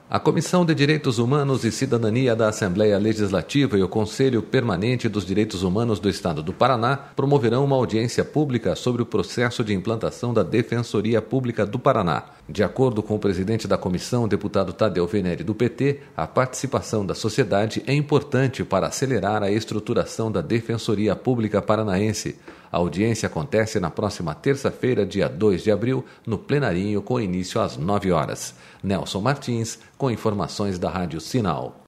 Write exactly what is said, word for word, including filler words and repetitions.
A Comissão de Direitos Humanos e Cidadania da Assembleia Legislativa e o Conselho Permanente dos Direitos Humanos do Estado do Paraná promoverão uma audiência pública sobre o processo de implantação da Defensoria Pública do Paraná. De acordo com o presidente da comissão, deputado Tadeu Venere, do P T, a participação da sociedade é importante para acelerar a estruturação da Defensoria Pública Paranaense. A audiência acontece na próxima terça-feira, dia dois de abril, no plenarinho, com início às nove horas. Nelson Martins, com informações da Rádio Sinal.